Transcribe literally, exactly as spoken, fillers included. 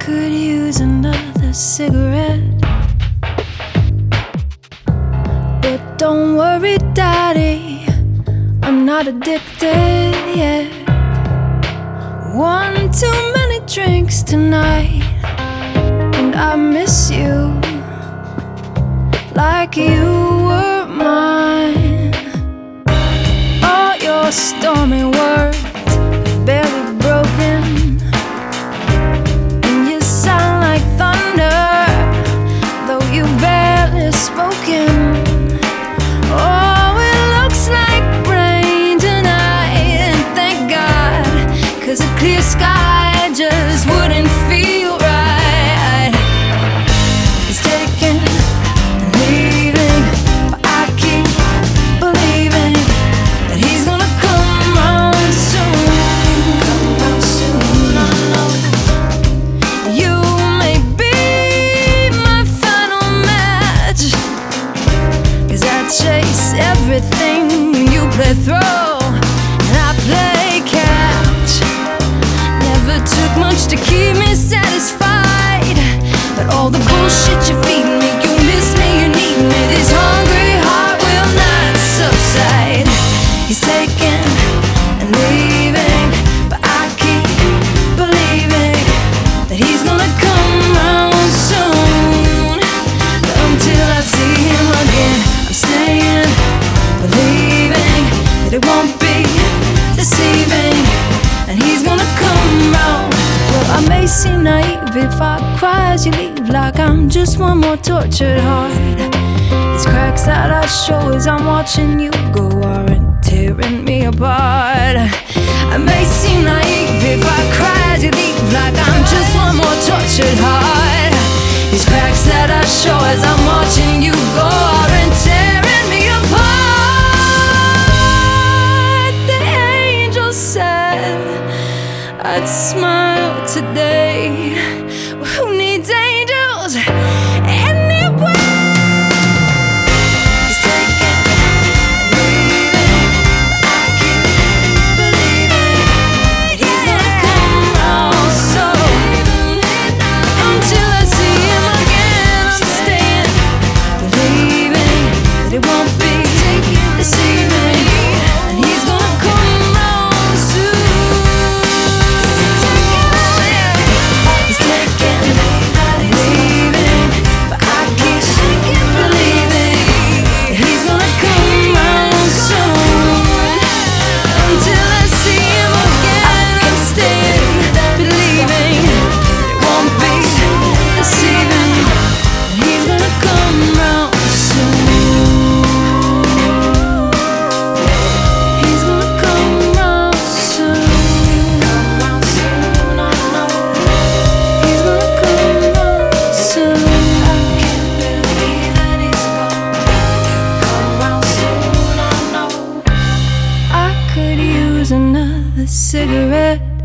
could use another cigarette. But don't worry, Daddy, I'm not addicted yet. One too many drinks tonight, and I miss you like you were mine. All your stormy words have barely broken, and you sound like thunder, though you've barely spoken. Oh, it looks like rain tonight, and thank God, 'cause a clear sky just wouldn't feel right. It's taking and leaving, but I keep believing that he's gonna come round soon. Come round soon, I know. You may be my final match, 'cause I chase everything and you play throw and I play catch. Never took much to keep me satisfied, but all the bullshit you feed me, you miss me, you need me. This hungry heart will not subside. He's taking and leaving, but I keep believing that he's gonna come round soon. But until I see him again, I'm staying, believing that it won't be deceiving, and he's gonna come round. Well, I may seem naive if I cry as you leave, like I'm just one more tortured heart. These cracks that I show as I'm watching you go aren't tearing me apart. I may seem naive if I cry as you leave, like I'm just one more tortured heart. These cracks that I show as I'm watching you go aren't tearing me apart. The angel said I'd smile today. Well, who needs angels anyway? He's taking and leaving, but I keep believing that he's gonna come round soon. Until I see him again, I'm staying, believing that it won't be deceiving, and he's gonna come round soon. He's taking and leaving, but I keep believing that he's gonna come round soon. Until I see him again, I'm staying, believing that it won't be deceiving, and he's gonna come round soon. He's gonna come round soon. Come round soon, I know. He's gonna come round soon. I can't believe that he's gonna come round soon, I know. I could use another cigarette.